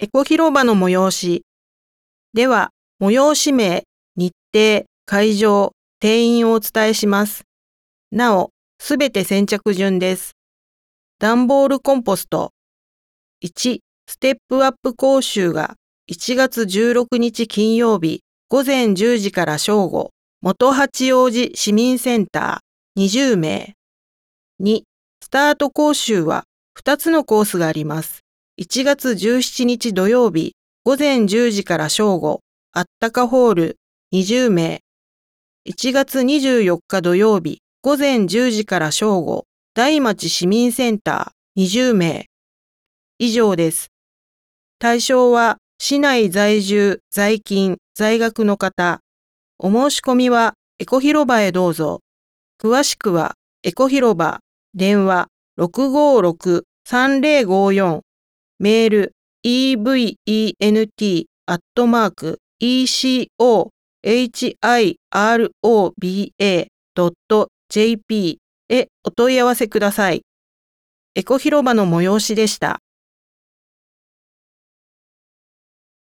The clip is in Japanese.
エコ広場の催し。では、催し名、日程、会場、定員をお伝えします。なお、すべて先着順です。段ボールコンポスト。1、ステップアップ講習が1月16日金曜日午前10時から正午、元八王子市民センター20名。2、スタート講習は2つのコースがあります。1月17日土曜日午前10時から正午、あったかホール20名。1月24日土曜日午前10時から正午、大町市民センター20名。以上です。対象は市内在住、在勤、在学の方。お申し込みはエコ広場へどうぞ。詳しくはエコ広場、電話656-3054、メール event@ecohiroba.jp へお問い合わせください。エコ広場の催しでした。